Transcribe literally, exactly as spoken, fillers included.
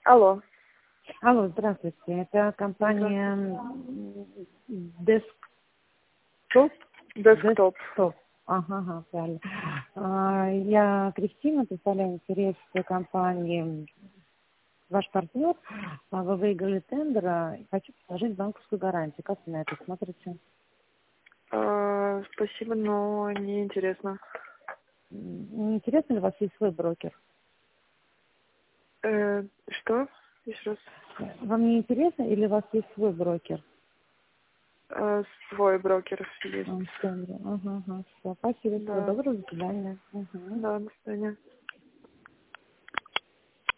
Алло. Алло, здравствуйте. Это компания Desktop? Десктоп. Desktop. Ага, ага, правильно. А, Я Кристина, представляю интерес компании. Ваш партнер, а, вы выиграли тендер, а, хочу предложить банковскую гарантию. Как вы на это смотрите? А, спасибо, но не интересно. М, Не интересно ли у вас есть свой брокер? Э, что? Еще раз. Вам не интересно или у вас есть свой брокер? Э, свой брокер есть. А, тендер. Ага, ага, все. Спасибо, всего Да. доброго, до свидания. Мгм. Да, до свидания.